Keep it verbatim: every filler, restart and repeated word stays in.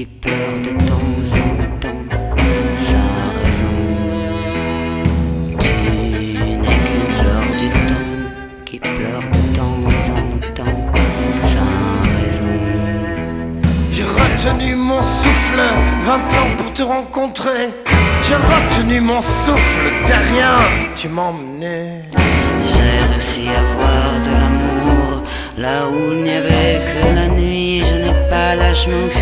qui pleure de temps en temps sans raison. Tu n'es qu'une fleur du temps qui pleure de temps en temps sans raison. J'ai retenu mon souffle, vingt ans pour te rencontrer. J'ai retenu mon souffle, derrière tu m'emmenais. J'ai réussi à voir de l'amour là où il n'y avait que la nuit. Je n'ai pas l'âge, mon